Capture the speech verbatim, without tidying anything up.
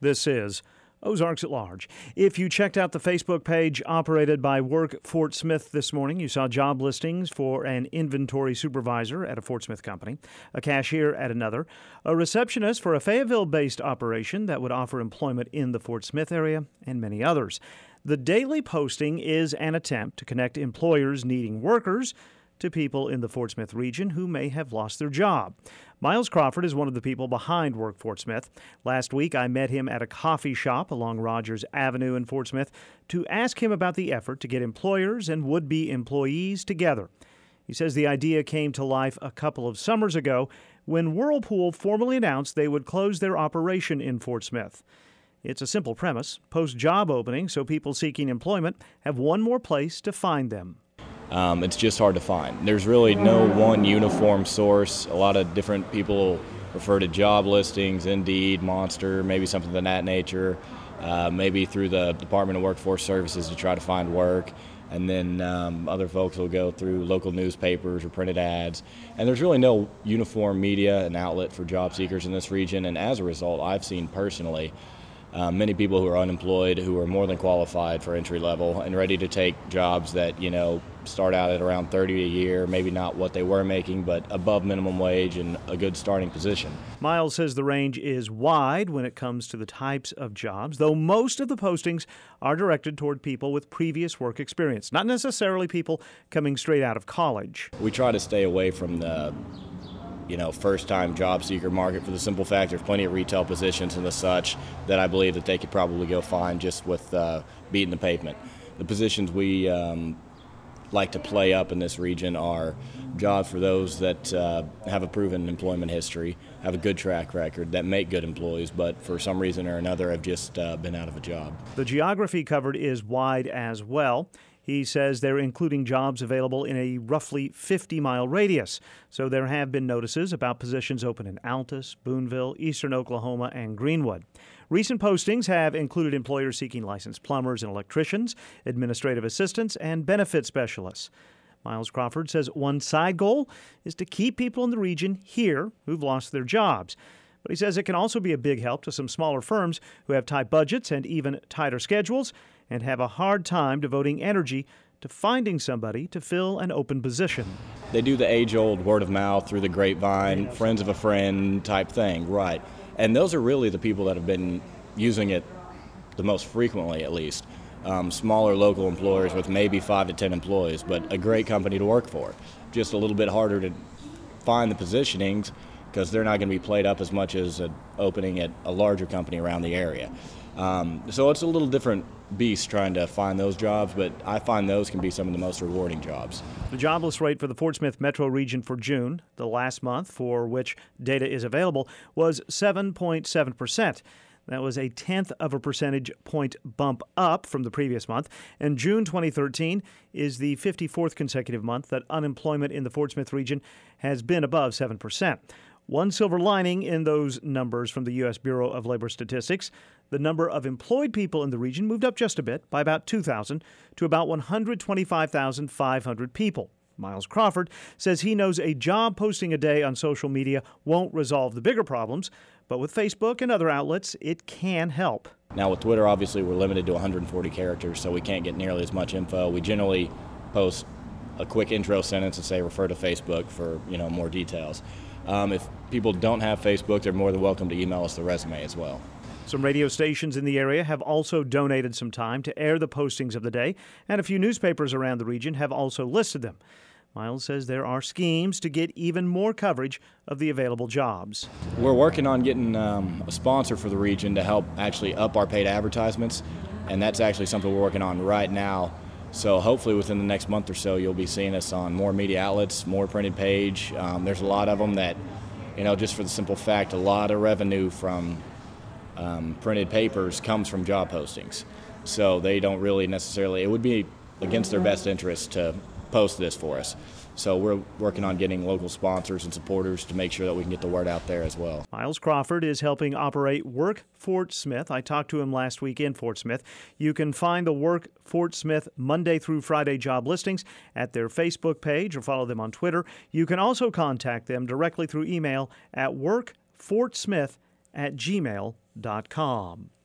This is Ozarks at Large. If you checked out the Facebook page operated by Work Fort Smith this morning, you saw job listings for an inventory supervisor at a Fort Smith company, a cashier at another, a receptionist for a Fayetteville-based operation that would offer employment in the Fort Smith area, and many others. The daily posting is an attempt to connect employers needing workers to people in the Fort Smith region who may have lost their job. Miles Crawford is one of the people behind Work Fort Smith. Last week, I met him at a coffee shop along Rogers Avenue in Fort Smith to ask him about the effort to get employers and would-be employees together. He says the idea came to life a couple of summers ago when Whirlpool formally announced they would close their operation in Fort Smith. It's a simple premise: post job opening so people seeking employment have one more place to find them. Um, it's just hard to find. There's really no one uniform source. A lot of different people refer to job listings, Indeed, Monster, maybe something of that nature, uh, maybe through the Department of Workforce Services to try to find work. And then um, other folks will go through local newspapers or printed ads. And there's really no uniform media and outlet for job seekers in this region. And as a result, I've seen personally Uh, many people who are unemployed who are more than qualified for entry level and ready to take jobs that, you know, start out at around thirty a year, maybe not what they were making, but above minimum wage and a good starting position. Miles says the range is wide when it comes to the types of jobs, though most of the postings are directed toward people with previous work experience, not necessarily people coming straight out of college. We try to stay away from the you know, first-time job seeker market for the simple fact there's plenty of retail positions and the such that I believe that they could probably go find just with uh, beating the pavement. The positions we um, like to play up in this region are jobs for those that uh, have a proven employment history, have a good track record, that make good employees, but for some reason or another have just uh, been out of a job. The geography covered is wide as well. He says they're including jobs available in a roughly fifty-mile radius. So there have been notices about positions open in Altus, Boonville, Eastern Oklahoma, and Greenwood. Recent postings have included employers seeking licensed plumbers and electricians, administrative assistants, and benefit specialists. Miles Crawford says one side goal is to keep people in the region here who've lost their jobs. But he says it can also be a big help to some smaller firms who have tight budgets and even tighter schedules and have a hard time devoting energy to finding somebody to fill an open position. They do the age-old word of mouth through the grapevine, friends of a friend type thing, right. And those are really the people that have been using it the most frequently, at least. Um, smaller local employers with maybe five to ten employees, but a great company to work for. Just a little bit harder to find the positionings because they're not going to be played up as much as an opening at a larger company around the area. Um, so it's a little different beast trying to find those jobs, but I find those can be some of the most rewarding jobs. The jobless rate for the Fort Smith metro region for June, the last month for which data is available, was seven point seven percent. That was a tenth of a percentage point bump up from the previous month. And June twenty thirteen is the fifty-fourth consecutive month that unemployment in the Fort Smith region has been above seven percent. One silver lining in those numbers from the U S Bureau of Labor Statistics: the number of employed people in the region moved up just a bit, by about two thousand, to about one hundred twenty-five thousand five hundred people. Miles Crawford says he knows a job posting a day on social media won't resolve the bigger problems, but with Facebook and other outlets, it can help. Now with Twitter, obviously, we're limited to one hundred forty characters, so we can't get nearly as much info. We generally post a quick intro sentence and say refer to Facebook for, you know, more details. Um, if people don't have Facebook, they're more than welcome to email us the resume as well. Some radio stations in the area have also donated some time to air the postings of the day, and a few newspapers around the region have also listed them. Miles says there are schemes to get even more coverage of the available jobs. We're working on getting um, a sponsor for the region to help actually up our paid advertisements, and that's actually something we're working on right now. So hopefully within the next month or so, you'll be seeing us on more media outlets, more printed page. Um, there's a lot of them that, you know, just for the simple fact, a lot of revenue from um, printed papers comes from job postings. So they don't really necessarily, it would be against their best interest to post this for us. So we're working on getting local sponsors and supporters to make sure that we can get the word out there as well. Miles Crawford is helping operate Work Fort Smith. I talked to him last week in Fort Smith. You can find the Work Fort Smith Monday through Friday job listings at their Facebook page or follow them on Twitter. You can also contact them directly through email at workfortsmith at gmail dot com.